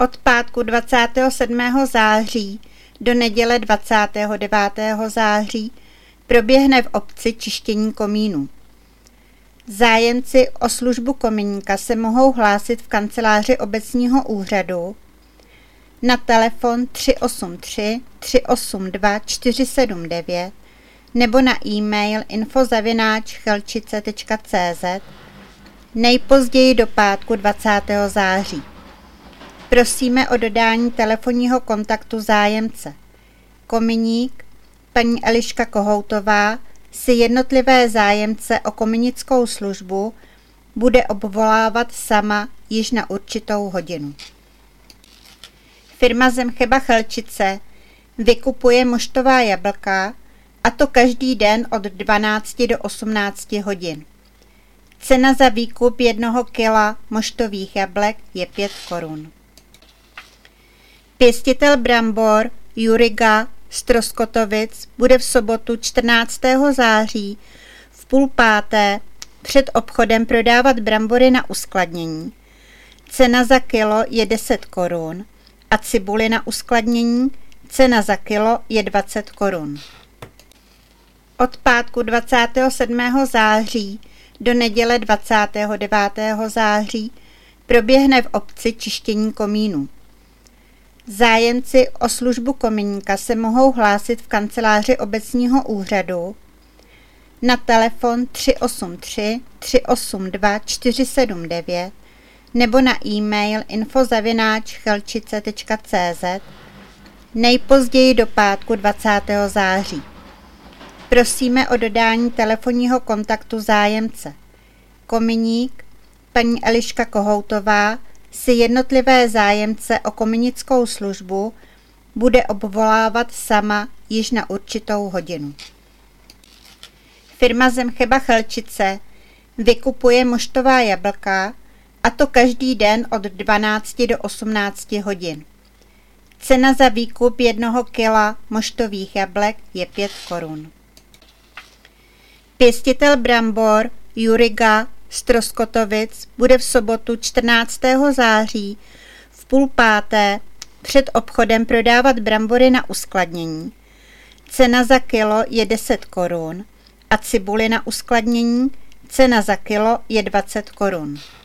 Od pátku 27. září do neděle 29. září proběhne v obci čištění komínů. Zájemci o službu komíníka se mohou hlásit v kanceláři obecního úřadu na telefon 383 382 479 nebo na e-mail info@chelčice.cz nejpozději do pátku 20. září. Prosíme o dodání telefonního kontaktu zájemce. Kominík, paní Eliška Kohoutová, si jednotlivé zájemce o kominickou službu bude obvolávat sama již na určitou hodinu. Firma Zemcheba Chelčice vykupuje moštová jablka, a to každý den od 12 do 18 hodin. Cena za výkup 1 kila moštových jablek je 5 korun. Pěstitel brambor Juriga z Troskotovic bude v sobotu 14. září v 4:30 před obchodem prodávat brambory na uskladnění. Cena za kilo je 10 korun a cibuli na uskladnění cena za kilo je 20 korun. Od pátku 27. září do neděle 29. září proběhne v obci čištění komínů. Zájemci o službu komíníka se mohou hlásit v kanceláři obecního úřadu na telefon 383 382 479 nebo na e-mail info@chelčice.cz nejpozději do pátku 20. září. Prosíme o dodání telefonního kontaktu zájemce. Kominík, paní Eliška Kohoutová, si jednotlivé zájemce o kominickou službu bude obvolávat sama již na určitou hodinu. Firma Zemcheba Chelčice vykupuje moštová jablka, a to každý den od 12 do 18 hodin. Cena za výkup 1 kila moštových jablek je 5 korun. Pěstitel brambor Juriga z Troskotovic bude v sobotu 14. září v 4:30 před obchodem prodávat brambory na uskladnění. Cena za kilo je 10 korun a cibuli na uskladnění cena za kilo je 20 korun.